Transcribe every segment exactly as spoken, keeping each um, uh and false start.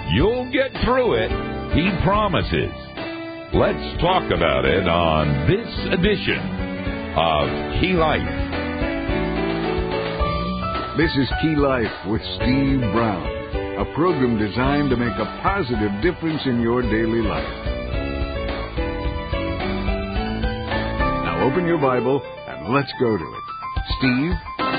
You'll get through it, he promises. Let's talk about it on this edition of Key Life. This is Key Life with Steve Brown, a program designed to make a positive difference in your daily life. Now open your Bible and let's go to it. Steve?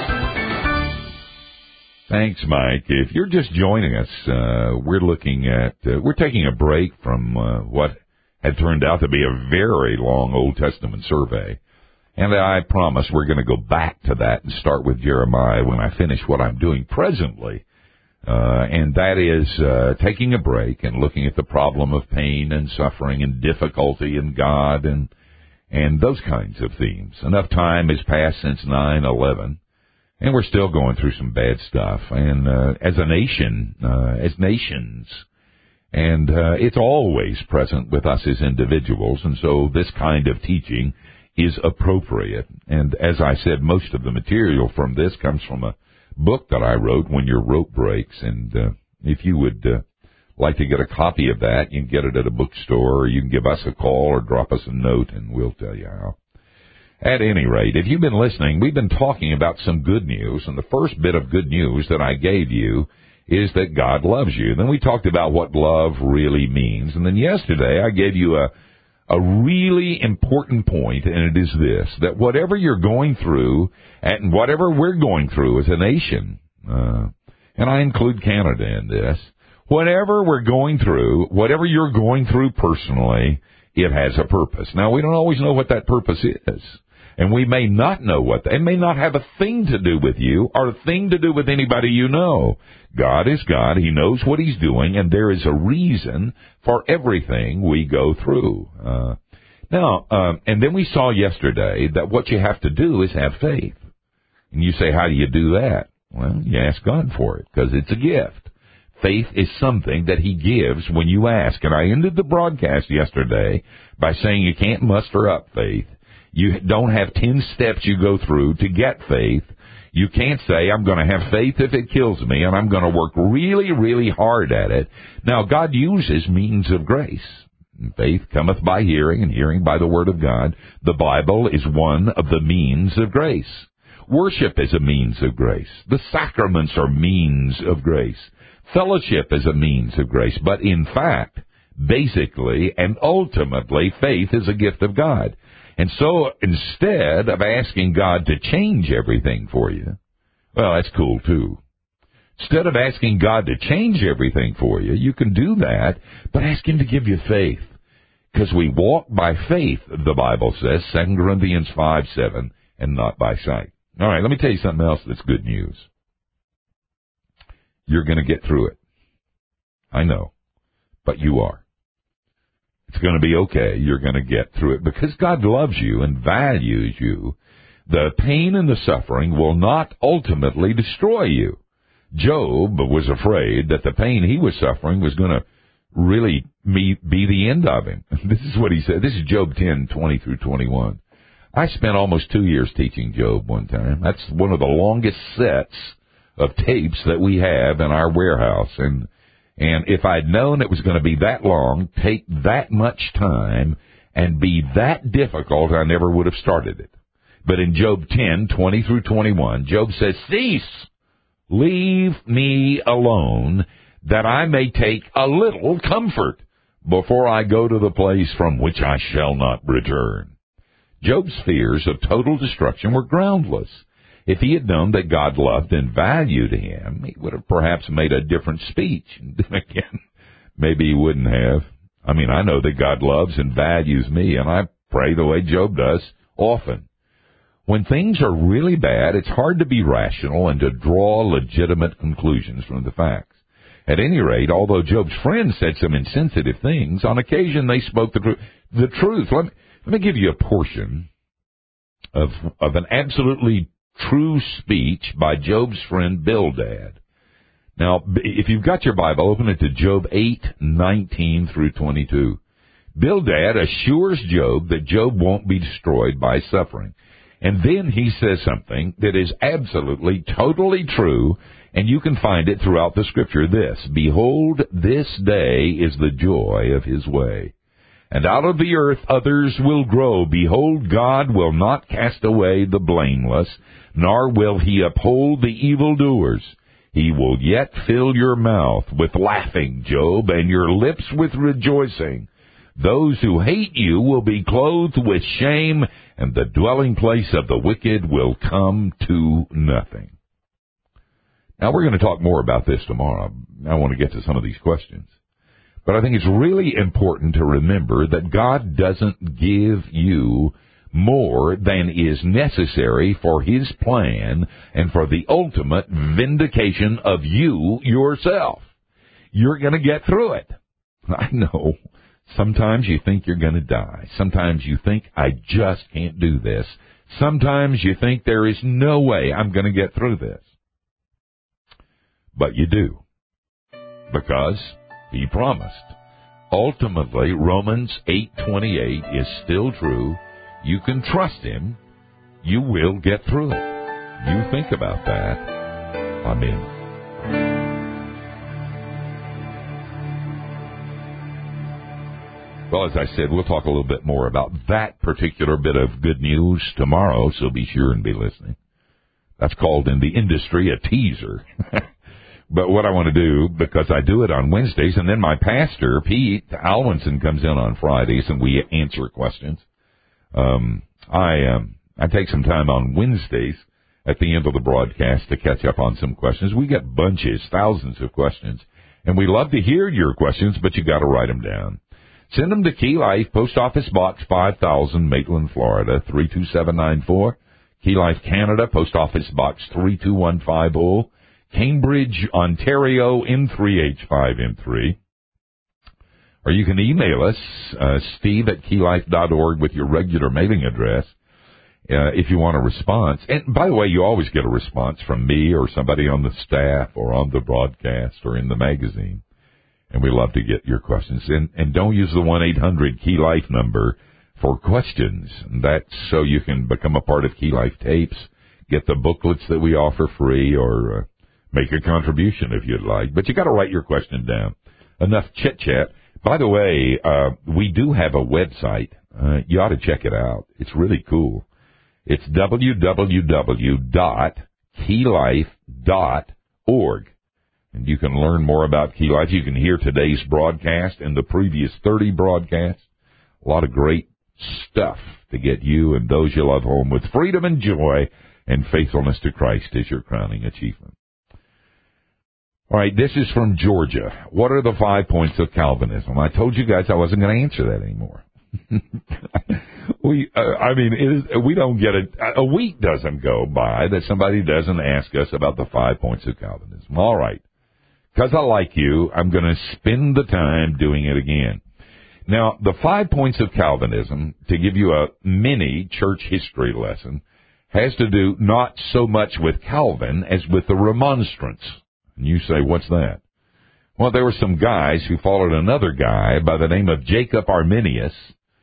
Thanks, Mike. If you're just joining us, uh, we're looking at, uh, we're taking a break from uh, what had turned out to be a very long Old Testament survey. And I promise we're going to go back to that and start with Jeremiah when I finish what I'm doing presently. Uh, and that is uh, taking a break and looking at the problem of pain and suffering and difficulty in God and and those kinds of themes. Enough time has passed since nine eleven, and we're still going through some bad stuff. And uh, as a nation, uh, as nations, and uh, it's always present with us as individuals, and so this kind of teaching is appropriate. And as I said, most of the material from this comes from a book that I wrote, When Your Rope Breaks, and uh, if you would uh, like to get a copy of that, you can get it at a bookstore, or you can give us a call or drop us a note, and we'll tell you how. At any rate, if you've been listening, we've been talking about some good news, and the first bit of good news that I gave you is that God loves you. Then we talked about what love really means, and then yesterday I gave you a A really important point, and it is this, that whatever you're going through, and whatever we're going through as a nation, uh, and I include Canada in this, whatever we're going through, whatever you're going through personally, it has a purpose. Now, we don't always know what that purpose is, and we may not know what that, it may not have a thing to do with you or a thing to do with anybody you know. God is God. He knows what he's doing, and there is a reason for everything we go through. Uh, now, um, and then we saw yesterday that what you have to do is have faith. And you say, how do you do that? Well, you ask God for it, because it's a gift. Faith is something that he gives when you ask. And I ended the broadcast yesterday by saying you can't muster up faith. You don't have ten steps you go through to get faith. You can't say, I'm going to have faith if it kills me, and I'm going to work really, really hard at it. Now, God uses means of grace. Faith cometh by hearing, and hearing by the word of God. The Bible is one of the means of grace. Worship is a means of grace. The sacraments are means of grace. Fellowship is a means of grace. But in fact, basically and ultimately, faith is a gift of God. And so instead of asking God to change everything for you, well, that's cool too. Instead of asking God to change everything for you, you can do that, but ask him to give you faith. Because we walk by faith, the Bible says, Second Corinthians five seven, and not by sight. All right, let me tell you something else that's good news. You're going to get through it. I know, but you are. It's going to be okay. You're going to get through it because God loves you and values you. The pain and the suffering will not ultimately destroy you. Job was afraid that the pain he was suffering was going to really be the end of him. This is what he said. This is Job ten, twenty through twenty-one. I spent almost two years teaching Job one time. That's one of the longest sets of tapes that we have in our warehouse. And And if I'd known it was going to be that long, take that much time, and be that difficult, I never would have started it. But in Job ten, twenty through twenty-one, Job says, cease, leave me alone, that I may take a little comfort before I go to the place from which I shall not return. Job's fears of total destruction were groundless. If he had known that God loved and valued him, he would have perhaps made a different speech. Again, maybe he wouldn't have. I mean, I know that God loves and values me, and I pray the way Job does often. When things are really bad, it's hard to be rational and to draw legitimate conclusions from the facts. At any rate, although Job's friends said some insensitive things, on occasion they spoke the, tr- the truth. Let me, let me give you a portion of, of an absolutely true speech by Job's friend Bildad. Now, if you've got your Bible, open it to Job eight, nineteen through twenty-two. Bildad assures Job that Job won't be destroyed by suffering. And then he says something that is absolutely, totally true, And you can find it throughout the Scripture, this: Behold, this day is the joy of his way. And out of the earth others will grow. Behold, God will not cast away the blameless, nor will he uphold the evildoers. He will yet fill your mouth with laughing, Job, and your lips with rejoicing. Those who hate you will be clothed with shame, and the dwelling place of the wicked will come to nothing. Now, we're going to talk more about this tomorrow. I want to get to some of these questions. But I think it's really important to remember that God doesn't give you more than is necessary for his plan and for the ultimate vindication of you yourself. You're going to get through it. I know. Sometimes you think you're going to die. Sometimes you think, I just can't do this. Sometimes you think there is no way I'm going to get through this. But you do. Because he promised. Ultimately, Romans eight twenty-eight is still true. You can trust him. You will get through it. You think about that. Amen. Well, as I said, we'll talk a little bit more about that particular bit of good news tomorrow, so be sure and be listening. That's called in the industry a teaser. But what I want to do, because I do it on Wednesdays, and then my pastor, Pete Alwinson, comes in on Fridays, and we answer questions. Um, I um, I take some time on Wednesdays at the end of the broadcast to catch up on some questions. We get bunches, thousands of questions, and we love to hear your questions, but you got to write them down. Send them to Key Life, Post Office Box five thousand, Maitland, Florida, three two seven nine four. Key Life Canada, Post Office Box three two one five zero. Cambridge, Ontario, N three H five M three. Or you can email us, uh, steve at key life dot org with your regular mailing address, uh, if you want a response. And by the way, you always get a response from me or somebody on the staff or on the broadcast or in the magazine. And we love to get your questions. And, and don't use the one eight hundred Key Life number for questions. That's so you can become a part of Key Life Tapes, get the booklets that we offer free, or uh, make a contribution if you'd like. But you got to write your question down. Enough chit-chat. By the way, uh, we do have a website. Uh, you ought to check it out. It's really cool. It's w w w dot key life dot org. And you can learn more about Key Life. You can hear today's broadcast and the previous thirty broadcasts. A lot of great stuff to get you and those you love home with freedom and joy, and faithfulness to Christ is your crowning achievement. All right, this is from Georgia. What are the five points of Calvinism? I told you guys I wasn't going to answer that anymore. we, uh, I mean, it is, we don't get it. A week doesn't go by that somebody doesn't ask us about the five points of Calvinism. All right. Because I like you, I'm going to spend the time doing it again. Now, the five points of Calvinism, to give you a mini church history lesson, has to do not so much with Calvin as with the Remonstrants. And you say, what's that? Well, there were some guys who followed another guy by the name of Jacob Arminius,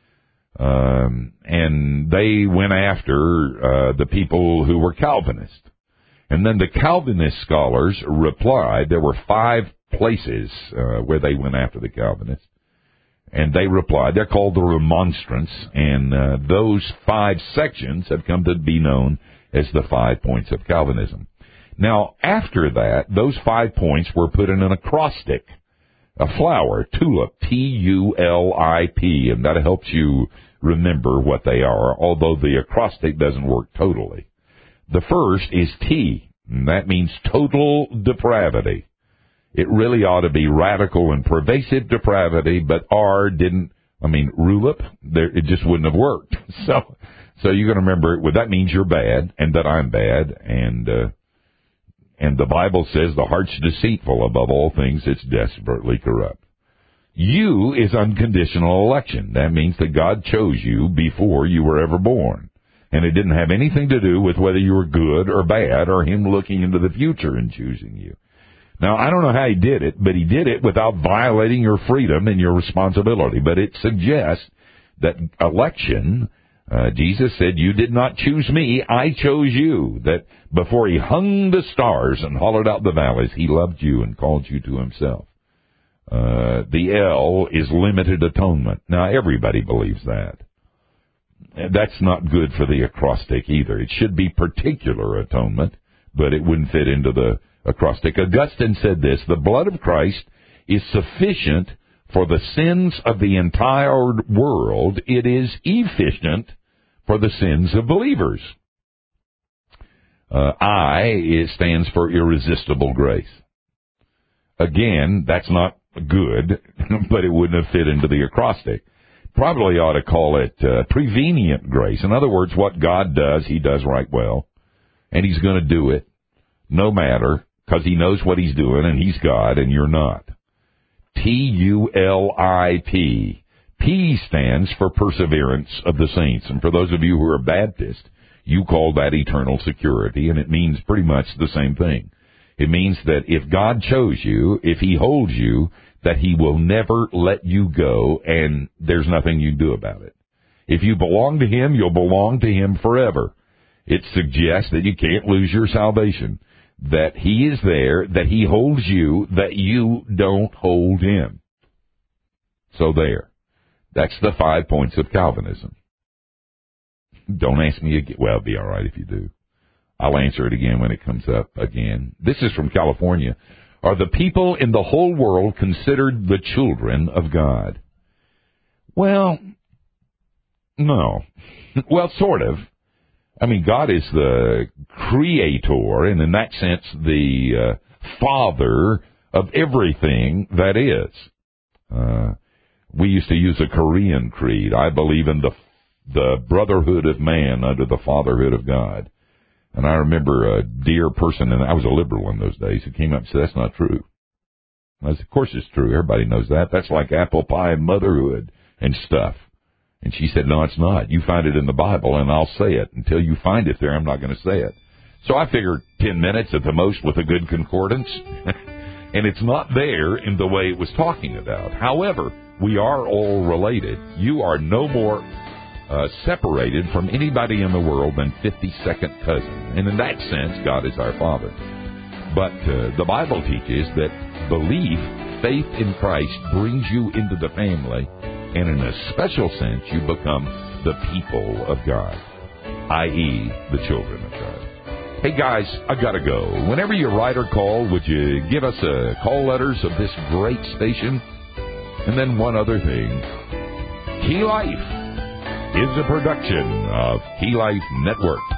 um, and they went after uh, the people who were Calvinists. And then the Calvinist scholars replied. There were five places uh, where they went after the Calvinists, and they replied. They're called the Remonstrants, and uh, those five sections have come to be known as the five points of Calvinism. Now, after that, those five points were put in an acrostic, a flower, tulip, T U L I P, and that helps you remember what they are, although the acrostic doesn't work totally. The first is T, and that means total depravity. It really ought to be radical and pervasive depravity, but R didn't, I mean, rulip, there, it just wouldn't have worked. So, so you're going to remember, well, that means you're bad, and that I'm bad, and, uh, and the Bible says the heart's deceitful above all things, it's desperately corrupt. U is unconditional election. That means that God chose you before you were ever born. And it didn't have anything to do with whether you were good or bad or him looking into the future and choosing you. Now, I don't know how he did it, but he did it without violating your freedom and your responsibility. But it suggests that election Uh, Jesus said, you did not choose me, I chose you. That before he hung the stars and hollowed out the valleys, he loved you and called you to himself. Uh, the L is limited atonement. Now, everybody believes that. That's not good for the acrostic either. It should be particular atonement, but it wouldn't fit into the acrostic. Augustine said this, the blood of Christ is sufficient for the sins of the entire world. It is efficient for the sins of believers. Uh, I it stands for irresistible grace. Again, that's not good, but it wouldn't have fit into the acrostic. Probably ought to call it uh, prevenient grace. In other words, what God does, he does right well, and he's going to do it no matter, because he knows what he's doing, and he's God, and you're not. T U L I P. P stands for perseverance of the saints, and for those of you who are Baptist, you call that eternal security, and it means pretty much the same thing. It means that if God chose you, if he holds you, that he will never let you go, and there's nothing you can do about it. If you belong to him, you'll belong to him forever. It suggests that you can't lose your salvation, that he is there, that he holds you, that you don't hold him. So there. That's the five points of Calvinism. Don't ask me again. Well, it'll be all right if you do. I'll answer it again when it comes up again. This is from California. Are the people in the whole world considered the children of God? Well, no. Well, sort of. I mean, God is the creator, and in that sense, the uh, father of everything that is. Uh, we used to use a Korean creed. I believe in the the brotherhood of man under the fatherhood of God. And I remember a dear person, and I was a liberal in those days, who came up and said, that's not true. I said, of course it's true. Everybody knows that. That's like apple pie and motherhood and stuff. And she said, no, it's not. You find it in the Bible, and I'll say it. Until you find it there, I'm not going to say it. So I figured ten minutes at the most with a good concordance. And it's not there in the way it was talking about. However, we are all related. You are no more uh, separated from anybody in the world than fifty-second cousin. And in that sense, God is our Father. But uh, the Bible teaches that belief, faith in Christ, brings you into the family. And in a special sense, you become the people of God, that is the children of God. Hey, guys, I got to go. Whenever you write or call, would you give us a call letters of this great station? And then one other thing. Key Life is a production of Key Life Network.